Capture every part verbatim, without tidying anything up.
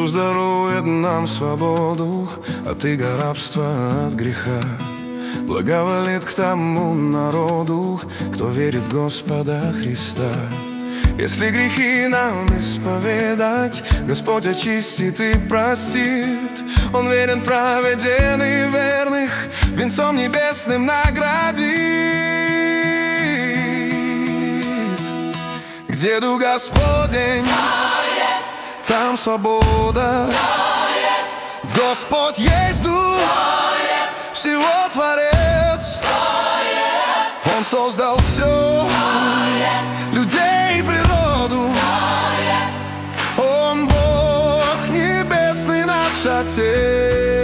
Иисус дарует нам свободу от иго рабства, от греха. Благоволит к тому народу, кто верит в Господа Христа. Если грехи нам исповедать, Господь очистит и простит. Он верен, праведен и верных венцом небесным наградит. Где Дух Господень, там свобода. Господь есть Дух, всего Творец. Он создал все, людей и природу. Он Бог небесный, наш Отец.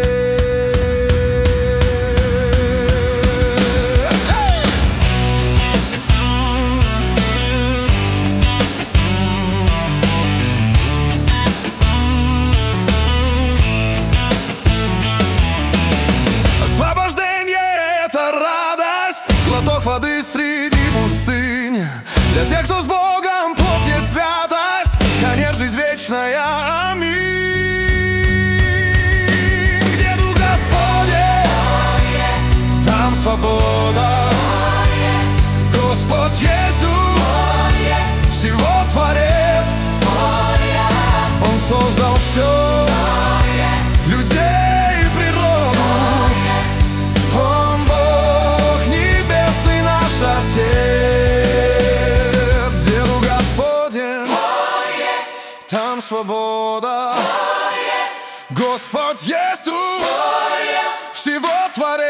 Глоток воды среди пустынь. Для тех, кто с Богом, плоть есть святость, конец, жизнь вечная. Аминь. Где Дух Господень, там свобода. Господь есть Дух, всего Творец. Он создал все, людей и природу. Делу Господень, там свобода. Господь есть Дух, всего Творец.